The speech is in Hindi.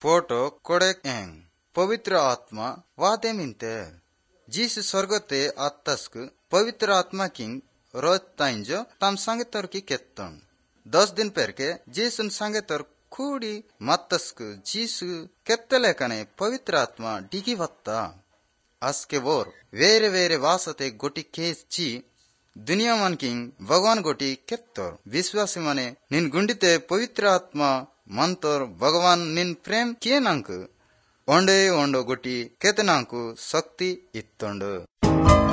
फोटो कोडेक एंग पवित्र आत्मा वादे मिनते जिस स्वर्गते आत्तस्क पवित्र आत्मा किंग रोज ताइंजो तम संगे तर की केत्तन 10 दिन पेरके जीसुन संगे तर खूडी मत्तस्क जीसु केत्तले कने पवित्र आत्मा डिगी वत्ता अस्के वोर वेरे वेरे वासते गोटी केस ची दुनिया मन किंग भगवान गोटी केत्तर विश्वासी मने निन गुंडिते पवित्र आत्मा मंतर भगवान निन प्रेम किए नंक ओंडे ओंडो गोटी केतनांकु शक्ति इत्तोंड